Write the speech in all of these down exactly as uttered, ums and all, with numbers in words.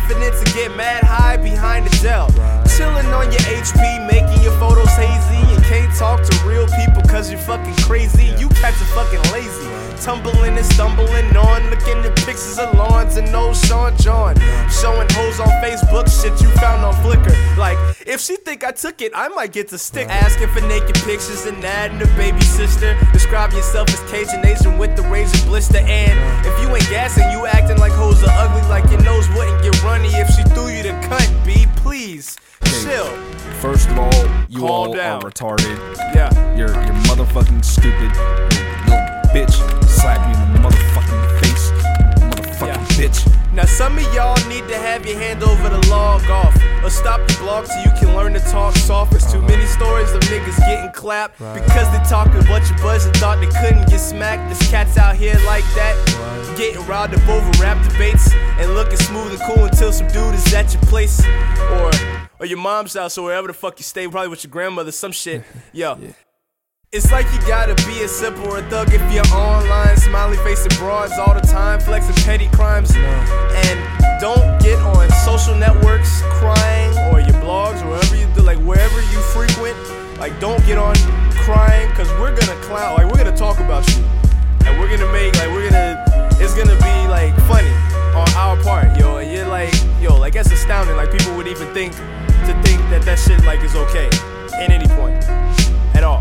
confidence and get mad high behind the gel. Chillin' on your H P, making your photos hazy. And can't talk to real people cause you're fucking crazy. You cats are fucking lazy. Tumbling and stumbling on, looking at pictures of lawns and no Sean John. Showing hoes on Facebook, shit you found on Flickr. Like, if she think I took it, I might get to stick. Asking for naked pictures and adding a baby sister. Describe yourself as Cajun Asian with the razor blister. And if you ain't gassing, you acting like hoes are ugly, like your nose wouldn't get runny if she threw you the cunt, B. Please, chill. First of all, you Calm all down. are retarded. Yeah. You're you're motherfucking stupid. Little bitch. Slap you in the motherfucking face. Motherfucking Yeah. bitch. Now some of y'all need to have your hand over the log off, or stop your blog so you can learn to talk soft. There's too many stories of niggas getting clapped because they talking a bunch of buzz and thought they couldn't get smacked. There's cats out here like that, getting riled up over rap debates and looking smooth and cool until some dude is at your place, or or your mom's house, or wherever the fuck you stay, probably with your grandmother, some shit. Yo. It's like you gotta be a simp or a thug if you're online, smiley facing broads all the time, flexing petty crimes. And don't get on social networks crying, or your blogs, or wherever you do, like wherever you frequent. Like, don't get on crying, cause we're gonna clown, like we're gonna talk about you, and we're gonna make, like we're gonna, it's gonna be like funny on our part, yo. And you're like, yo, like that's astounding. Like people would even think to think that that shit like is okay at any point at all.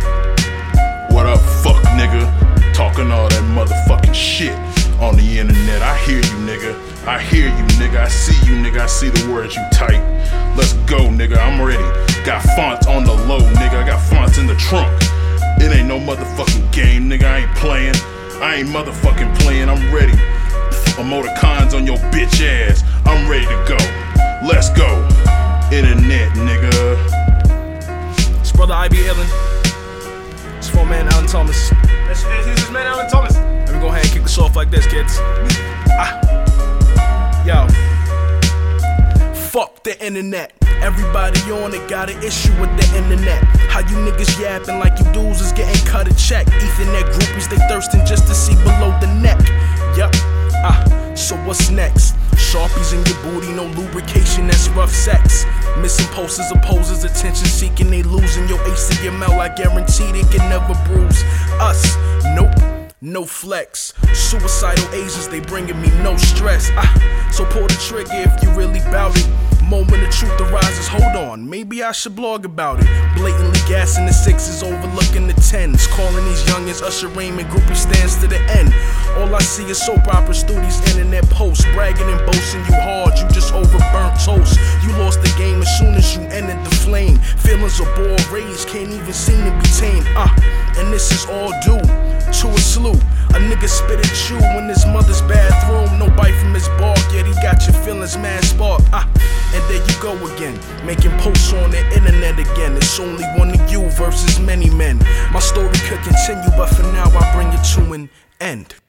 What up, fuck nigga? Talking all that motherfucking shit on the internet. I hear you, nigga. I hear you, nigga. I see you, nigga. I see the words you type. Let's go, nigga. I'm ready. Got fonts on the low, nigga. I got fonts in the trunk. It ain't no motherfucking game, nigga. I ain't playing. I ain't motherfucking playing. I'm ready. Emoticons on your bitch ass. I'm ready to go. Let's go. Internet, nigga. It's brother I B Illin. It's for man Alan Thomas. That's, he's his man Alan Thomas. And we go ahead and kick this off like this, kids. Ah. Yo. Fuck the internet. Everybody on it got an issue with the internet. How you niggas yapping like you dudes is getting cut a check. Ethernet groupies, they thirsting just to see below the neck. Yup. Ah, so what's next? Sharpies in your booty, no lubrication, that's rough sex. Missing posters of posers, attention seeking, they losing your H T M L. I guarantee they can never bruise us. Nope, no flex. Suicidal Asians, they bringing me no stress. Ah, so pull the trigger if you really bout it. Moment of truth arises, hold on, maybe I should blog about it. Blatantly gassing the sixes, overlooking the tens. Calling these youngins Usher Raymond, groupie stands to the end. All I see is soap operas through these internet posts. Bragging and boasting you hard, you just overburnt toast. You lost the game as soon as you entered the flame. Feelings of ball rage, can't even seem to be tamed. Ah, uh, and this is all due to a slew. A nigga spit at you in his mother's bathroom. No bite from his bark, yet he got your feelings mad spark. Ah, and there you go again, making posts on the internet again. It's only one of you versus many men. My story could continue, but for now I bring it to an end.